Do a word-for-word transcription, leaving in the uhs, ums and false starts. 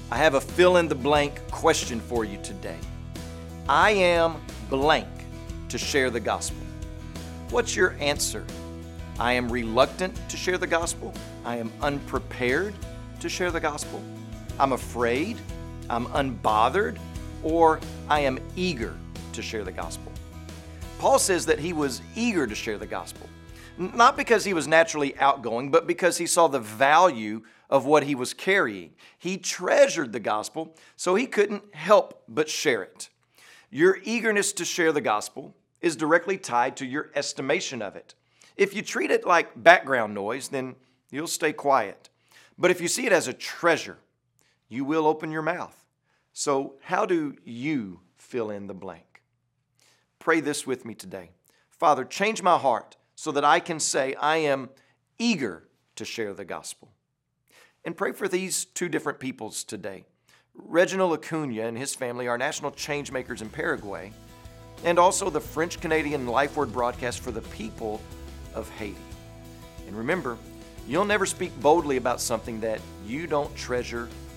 I have a fill-in-the-blank question for you today. I am blank to share the gospel. What's your answer? I am reluctant to share the gospel. I am unprepared to share the gospel. I'm afraid. I'm unbothered. Or I am eager to share the gospel. Paul says that he was eager to share the gospel. Not because he was naturally outgoing, but because he saw the value of what he was carrying. He treasured the gospel, so he couldn't help but share it. Your eagerness to share the gospel is directly tied to your estimation of it. If you treat it like background noise, then you'll stay quiet. But if you see it as a treasure, you will open your mouth. So how do you fill in the blank? Pray this with me today. Father, change my heart so that I can say I am eager to share the gospel. And pray for these two different peoples today. Reginald Acuna and his family are national change makers in Paraguay, and also the French-Canadian Life Word broadcast for the people of Haiti. And remember, you'll never speak boldly about something that you don't treasure